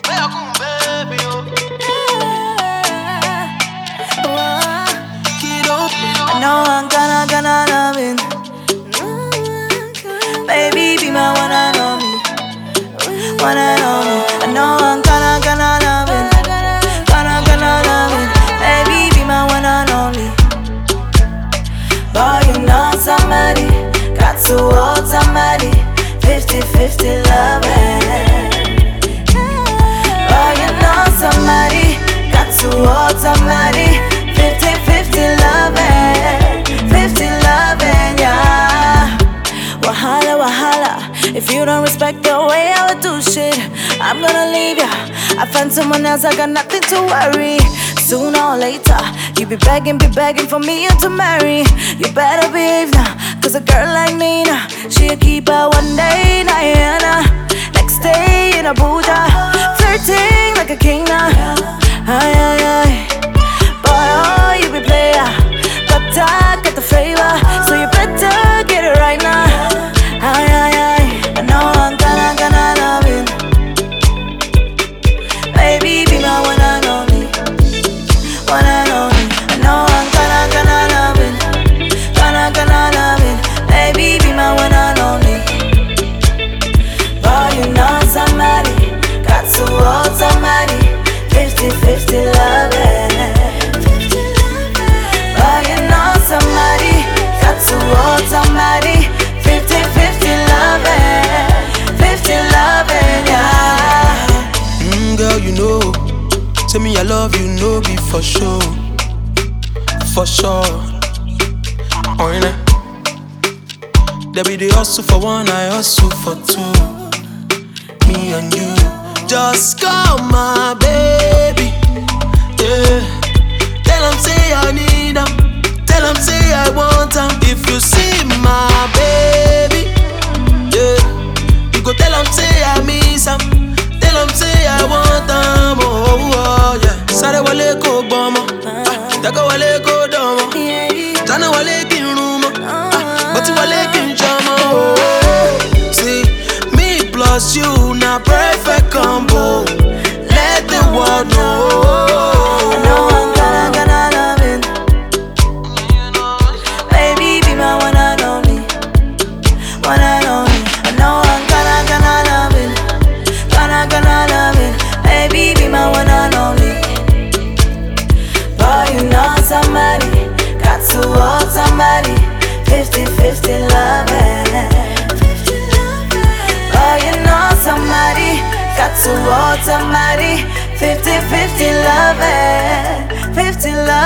I know I'm gonna love it. Baby, be my one and only. One and only. I know I'm gonna love it. Gonna love it. Baby, be my one and only. Boy, you know somebody got to hold somebody. 50-50 loving. Boy, you know somebody got to hold somebody. 50-50 loving. 50 loving, yeah. Wahala, wahala. If you don't respect the way I would do shit, I'm gonna leave ya. I find someone else, I got nothing to worry. Sooner or later, you be begging for me to marry. You better behave now, cause a girl like me now, she'll keep her one day, Diana. Next day in Abuja, flirting like a king now. Ay, ay, ay. Boy, oh, you be player, but I got the flavor, so you better get it right now. Ay, ay, ay. I know I'm gonna love it. Baby, be my one and only. One and only. I know I'm gonna love it. Gonna love it. Baby, be my one and only. Boy, you know somebody got to hold somebody. 50-50 loving. Boy, you know somebody got to hold somebody. 50-50 loving. 50 loving, yeah. Girl, you know, tell me I love you, no be for sure. For sure. Oh, yeah. There be the hustle for one, I hustle for two. Me and you. Just call my baby. Yeah. Tell him say I need him. Tell him say I want him. If you see my baby, yeah, you go tell him say I miss him. Tell him say I want him. Oh, oh, yeah. Sare wale ko bomo, daga wale ko domo. Jana wale kin rumo, but wale kin jamo. See, me plus you, na perfect combo. Let the world know. I know I'm gonna love it. Baby, be my one and only. One and only. I know I'm gonna love it. Gonna love it. Baby, be my one and only. Boy, you know somebody got to hold somebody. 50-50 loving. Boy, you know somebody got to hold somebody. 50-50 loving. 50 loving.